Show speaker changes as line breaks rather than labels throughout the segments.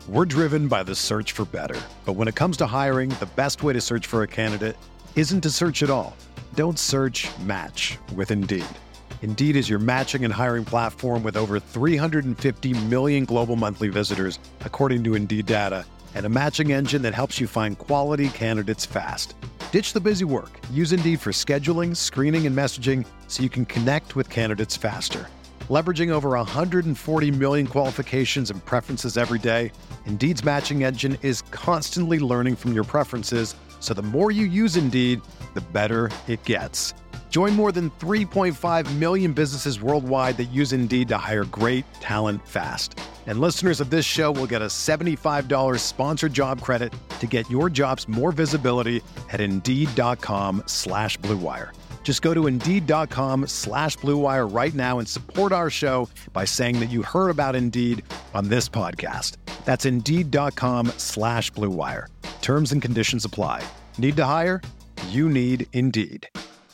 We're driven by the search for better. But when it comes to hiring, the best way to search for a candidate isn't to search at all. Don't search, match with Indeed. Indeed is your matching and hiring platform with over 350 million global monthly visitors, according to Indeed data, and a matching engine that helps you find quality candidates fast. Ditch the busy work. Use Indeed for scheduling, screening, and messaging so you can connect with candidates faster. Leveraging over 140 million qualifications and preferences every day, Indeed's matching engine is constantly learning from your preferences, so the more you use Indeed, the better it gets. Join more than 3.5 million businesses worldwide that use Indeed to hire great talent fast. And listeners of this show will get a $75 sponsored job credit to get your jobs more visibility at Indeed.com/Blue Wire. Just go to Indeed.com/Blue Wire right now and support our show by saying that you heard about Indeed on this podcast. That's Indeed.com/Blue Wire. Terms and conditions apply. Need to hire? You need Indeed.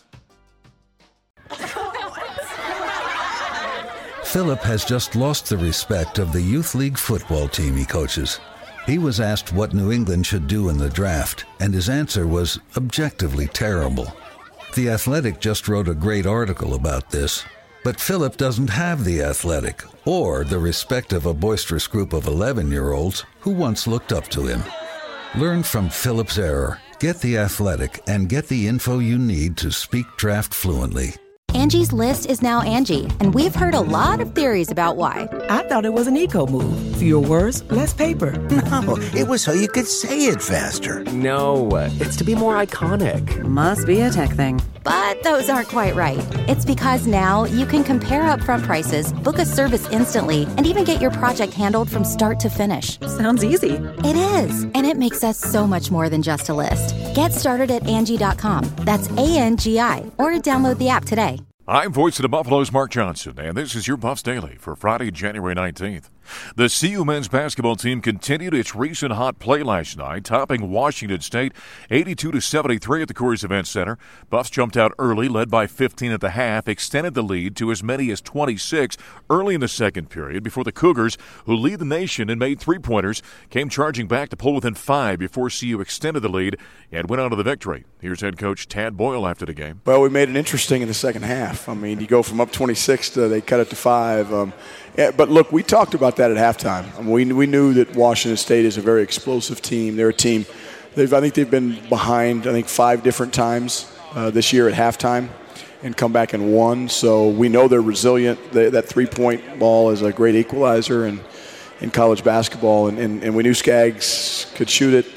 Philip has just lost the respect of the youth league football team he coaches. He was asked what New England should do in the draft, and his answer was objectively terrible. The Athletic just wrote a great article about this, but Philip doesn't have the Athletic or the respect of a boisterous group of 11-year-olds who once looked up to him. Learn from Philip's error. Get the Athletic and get the info you need to speak draft fluently.
Angie's List is now Angie, and we've heard a lot of theories about why.
I thought it was an eco move. Fewer words, less paper.
No, it was so you could say it faster.
No, it's to be more iconic.
Must be a tech thing.
But those aren't quite right. It's because now you can compare upfront prices, book a service instantly, and even get your project handled from start to finish.
Sounds easy.
It is, and it makes us so much more than just a list. Get started at Angie.com. That's ANGI, or download the app today.
I'm voice of the Buffaloes, Mark Johnson, and this is your Buffs Daily for Friday, January 19th. The CU men's basketball team continued its recent hot play last night, topping Washington State 82-73 at the Coors Event Center. Buffs jumped out early, led by 15 at the half, extended the lead to as many as 26 early in the second period before the Cougars, who lead the nation and made three-pointers, came charging back to pull within 5 before CU extended the lead and went on to the victory. Here's head coach Tad Boyle after the game.
Well, we made it interesting in the second half. I mean, you go from up 26 to they cut it to 5. But look, we talked about that at halftime. I mean, we knew that Washington State is a very explosive team. They're a team. I think they've been behind 5 different times this year at halftime and come back and won. So we know they're resilient. That three-point ball is a great equalizer in college basketball, and we knew Skaggs could shoot it.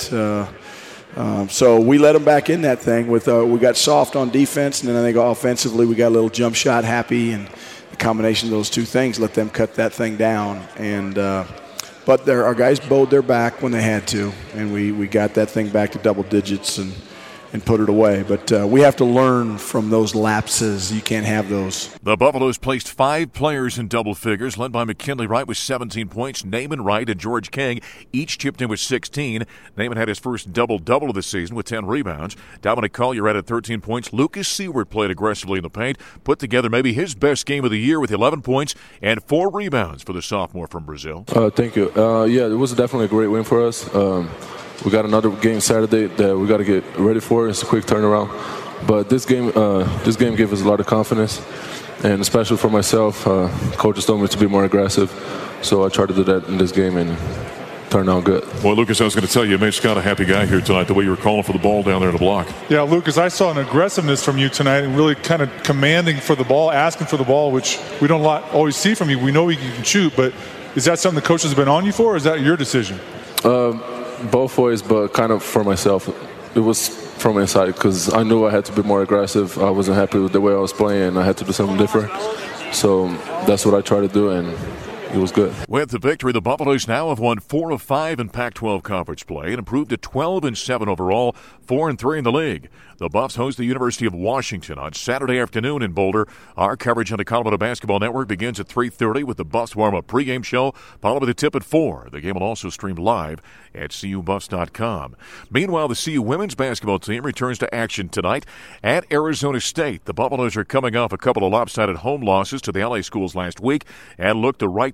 So we let them back in that thing. We got soft on defense, and then I think offensively we got a little jump shot happy, and the combination of those two things let them cut that thing down. And but our guys bowed their back when they had to, and we got that thing back to double digits and put it away. But we have to learn from those lapses. You can't have those.
The Buffaloes placed 5 players in double figures, led by McKinley Wright with 17 points. Naaman Wright and George King each chipped in with 16. Naaman had his first double-double of the season with 10 rebounds. Dominic Collier added 13 points. Lucas Seward played aggressively in the paint, put together maybe his best game of the year with 11 points and 4 rebounds for the sophomore from Brazil.
Thank you. Yeah, it was definitely a great win for us. We got another game Saturday that we got to get ready for. It's a quick turnaround. But this game gave us a lot of confidence, and especially for myself, coaches told me to be more aggressive. So I tried to do that in this game, and turned out good.
Well, Lucas, I was going to tell you, it made Scott a happy guy here tonight, the way you were calling for the ball down there in the block.
Yeah, Lucas, I saw an aggressiveness from you tonight and really kind of commanding for the ball, asking for the ball, which we don't always see from you. We know you can shoot, but is that something the coaches have been on you for, or is that your decision?
Both ways, but kind of for myself. It was from inside because I knew I had to be more aggressive. I wasn't happy with the way I was playing. I had to do something different. So that's what I tried to do, and it was good.
With the victory, the Buffaloes now have won 4 of 5 in Pac-12 conference play and improved to 12-7 overall, 4-3 in the league. The Buffs host the University of Washington on Saturday afternoon in Boulder. Our coverage on the Colorado Basketball Network begins at 3:30 with the Buffs warm-up pregame show, followed by the tip at 4. The game will also stream live at CUBuffs.com. Meanwhile, the CU women's basketball team returns to action tonight at Arizona State. The Buffaloes are coming off a couple of lopsided home losses to the LA schools last week and look to right the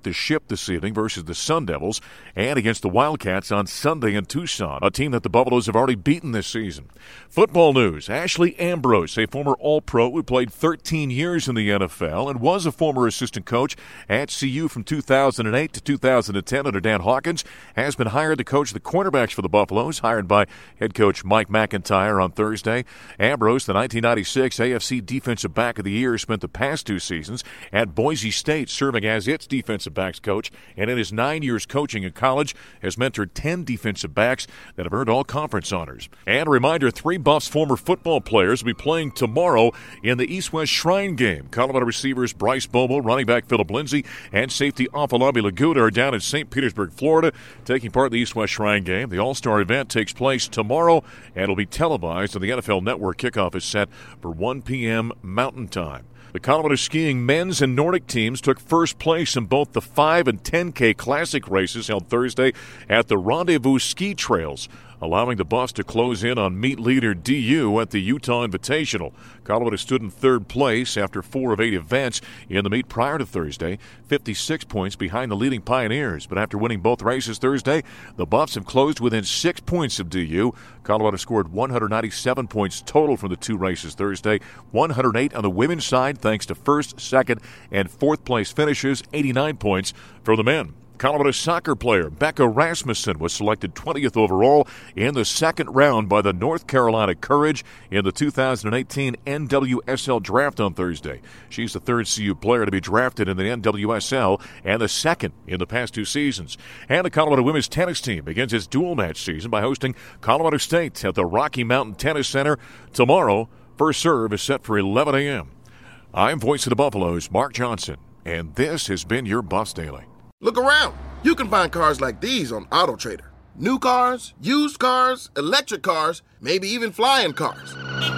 the Ship this evening versus the Sun Devils, and against the Wildcats on Sunday in Tucson, a team that the Buffaloes have already beaten this season. Football news, Ashley Ambrose, a former All-Pro who played 13 years in the NFL and was a former assistant coach at CU from 2008 to 2010 under Dan Hawkins, has been hired to coach the cornerbacks for the Buffaloes, hired by head coach Mike McIntyre on Thursday. Ambrose, the 1996 AFC Defensive Back of the Year, spent the past 2 seasons at Boise State serving as its defensive backs coach, and in his 9 years coaching in college has mentored 10 defensive backs that have earned all conference honors. And a reminder, 3 Buffs former football players will be playing tomorrow in the East-West Shrine game. Colorado receivers Bryce Bobo, running back Philip Lindsay, and safety Afolabi Laguda are down in St. Petersburg, Florida, taking part in the East-West Shrine game. The All-Star event takes place tomorrow and will be televised on the NFL Network. Kickoff is set for 1 p.m. Mountain Time. The Colorado skiing men's and Nordic teams took first place in both the 5 and 10K Classic races held Thursday at the Rendezvous Ski Trails, allowing the Buffs to close in on meet leader DU at the Utah Invitational. Colorado stood in 3rd place after 4 of 8 events in the meet prior to Thursday, 56 points behind the leading Pioneers. But after winning both races Thursday, the Buffs have closed within 6 points of DU. Colorado scored 197 points total from the 2 races Thursday, 108 on the women's side thanks to 1st, 2nd, and 4th place finishes, 89 points for the men. Colorado soccer player Becca Rasmussen was selected 20th overall in the 2nd round by the North Carolina Courage in the 2018 NWSL draft on Thursday. She's the 3rd CU player to be drafted in the NWSL and the 2nd in the past 2 seasons. And the Colorado women's tennis team begins its dual match season by hosting Colorado State at the Rocky Mountain Tennis Center tomorrow. First serve is set for 11 a.m. I'm Voice of the Buffaloes, Mark Johnson, and this has been your Buffs Daily.
Look around. You can find cars like these on AutoTrader. New cars, used cars, electric cars, maybe even flying cars.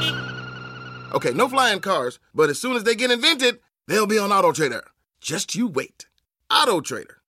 Okay, no flying cars, but as soon as they get invented, they'll be on AutoTrader. Just you wait. AutoTrader.